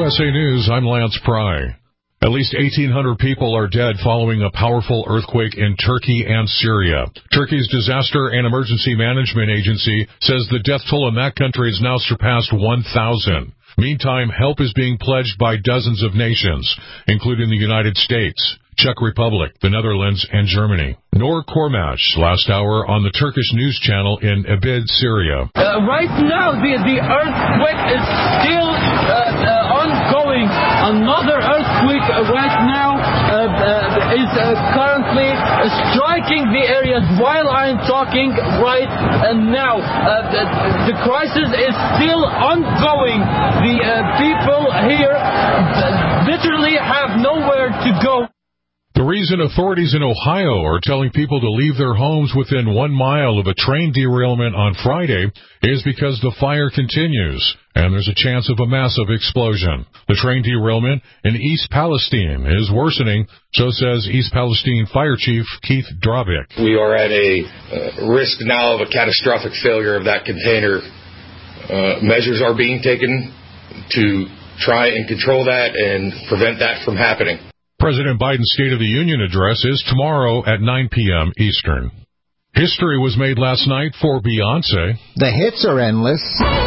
USA News, I'm Lance Pry. At least 1,800 people are dead following a powerful earthquake in Turkey and Syria. Turkey's Disaster and Emergency Management Agency says the death toll in that country has now surpassed 1,000. Meantime, help is being pledged by dozens of nations, including the United States, Czech Republic, the Netherlands, and Germany. Noor Kormash, last hour on the Turkish news channel in Ibid, Syria. Right now, the earthquake is still ongoing. Another earthquake right now is currently striking the areas while I'm talking right now. The crisis is still ongoing. The people here literally have nowhere to go. The reason authorities in Ohio are telling people to leave their homes within 1 mile of a train derailment on Friday is because the fire continues, and there's a chance of a massive explosion. The train derailment in East Palestine is worsening, so says East Palestine Fire Chief Keith Drabik. We are at a risk now of a catastrophic failure of that container. Measures are being taken to try and control that and prevent that from happening. President Biden's State of the Union address is tomorrow at 9 p.m. Eastern. History was made last night for Beyoncé. The hits are endless.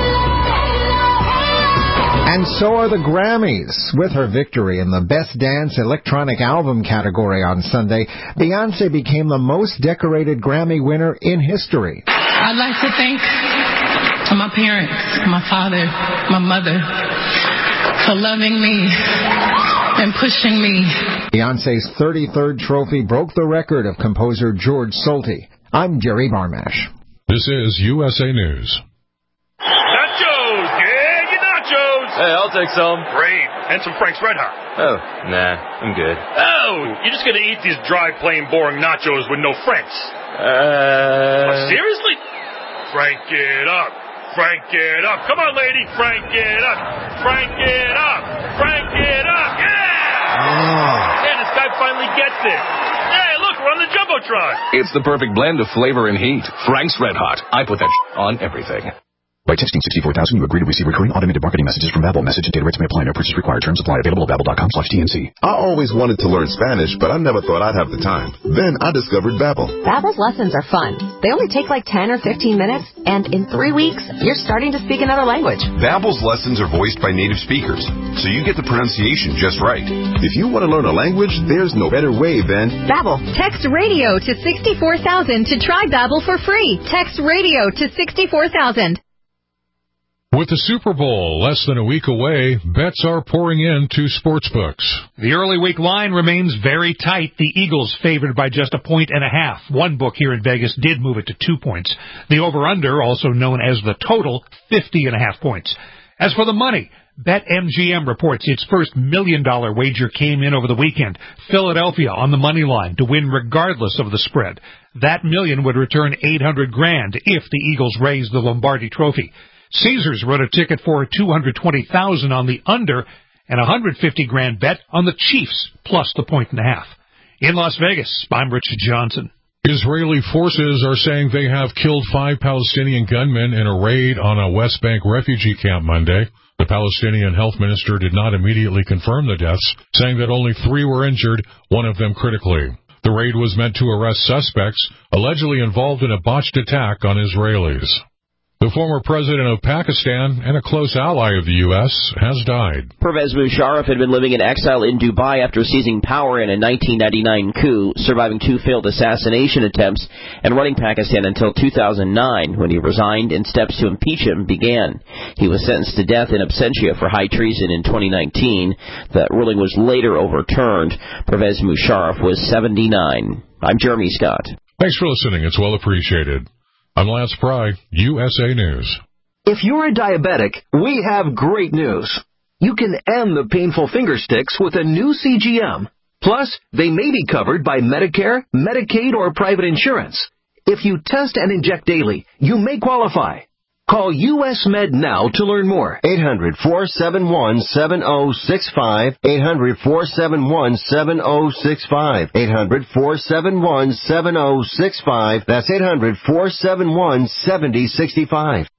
And so are the Grammys. With her victory in the Best Dance Electronic Album category on Sunday, Beyoncé became the most decorated Grammy winner in history. I'd like to thank my parents, my father, my mother, for loving me and pushing me. Beyoncé's 33rd trophy broke the record of composer George Solti. I'm Jerry Barmash. This is USA News. Nachos! Yeah, your nachos! Hey, I'll take some. Great. And some Frank's Red Hot. Oh, nah, I'm good. Oh, you're just gonna eat these dry, plain, boring nachos with no Franks? Seriously? Frank it up. Frank it up. Come on, lady. Frank it up. Frank it up. Frank it up. Yeah! Yeah, this guy finally gets it. Hey, look, we're on the Jumbotron. It's the perfect blend of flavor and heat. Frank's Red Hot. I put that on everything. By texting 64,000, you agree to receive recurring automated marketing messages from Babbel. Message and data rates may apply. No purchase required. Terms apply. Available at Babbel.com/TNC. I always wanted to learn Spanish, but I never thought I'd have the time. Then I discovered Babbel. Babbel's lessons are fun. They only take like 10 or 15 minutes, and in 3 weeks, you're starting to speak another language. Babbel's lessons are voiced by native speakers, so you get the pronunciation just right. If you want to learn a language, there's no better way than Babbel. Text radio to 64,000 to try Babbel for free. Text radio to 64,000. With the Super Bowl less than a week away, bets are pouring into sportsbooks. The early week line remains very tight. The Eagles favored by just 1.5 points. One book here in Vegas did move it to 2 points. The over-under, also known as the total, 50.5 points. As for the money, BetMGM reports its first $1 million wager came in over the weekend. Philadelphia on the money line to win regardless of the spread. That million would return $800,000 if the Eagles raise the Lombardi Trophy. Caesars wrote a ticket for $220,000 on the under and $150,000 bet on the Chiefs plus the 1.5. In Las Vegas, I'm Richard Johnson. Israeli forces are saying they have killed 5 Palestinian gunmen in a raid on a West Bank refugee camp Monday. The Palestinian health minister did not immediately confirm the deaths, saying that only 3 were injured, one of them critically. The raid was meant to arrest suspects allegedly involved in a botched attack on Israelis. The former president of Pakistan and a close ally of the U.S. has died. Pervez Musharraf had been living in exile in Dubai after seizing power in a 1999 coup, surviving 2 failed assassination attempts, and running Pakistan until 2009, when he resigned and steps to impeach him began. He was sentenced to death in absentia for high treason in 2019. That ruling was later overturned. Pervez Musharraf was 79. I'm Jeremy Scott. Thanks for listening. It's well appreciated. I'm Lance Pry, USA News. If you're a diabetic, we have great news. You can end the painful finger sticks with a new CGM. Plus, they may be covered by Medicare, Medicaid, or private insurance. If you test and inject daily, you may qualify. Call US Med now to learn more. 800-471-7065. 800-471-7065. 800-471-7065. That's 800-471-7065.